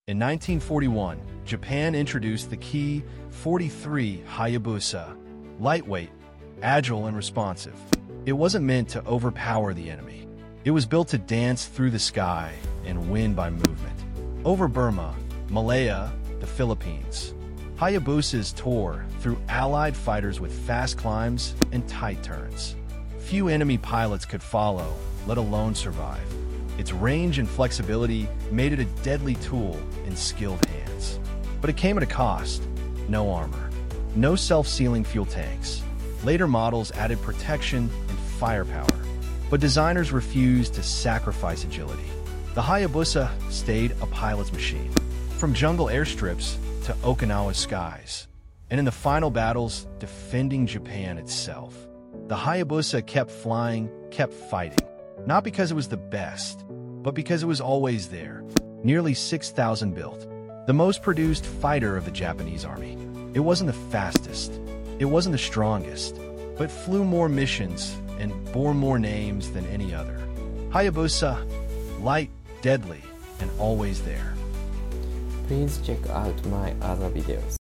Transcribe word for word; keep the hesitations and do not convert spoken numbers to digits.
In nineteen forty-one, Japan introduced the Ki forty-three Hayabusa, lightweight, agile, and responsive. It wasn't meant to overpower the enemy. It was built to dance through the sky and win by movement. Over Burma, Malaya, the Philippines, Hayabusas tore through Allied fighters with fast climbs and tight turns. Few enemy pilots could follow, let alone survive. Its range and flexibility made it a deadly tool in skilled hands. But it came at a cost. No armor, no self-sealing fuel tanks. Later models added protection and firepower, but designers refused to sacrifice agility. The Hayabusa stayed a pilot's machine, from jungle airstrips to Okinawa skies, and in the final battles, defending Japan itself. The Hayabusa kept flying, kept fighting, not because it was the best, but because it was always there. Nearly six thousand built, the most produced fighter of the Japanese army. It wasn't the fastest, it wasn't the strongest, but flew more missions and bore more names than any other. Hayabusa, light, deadly, and always there. Please check out my other videos.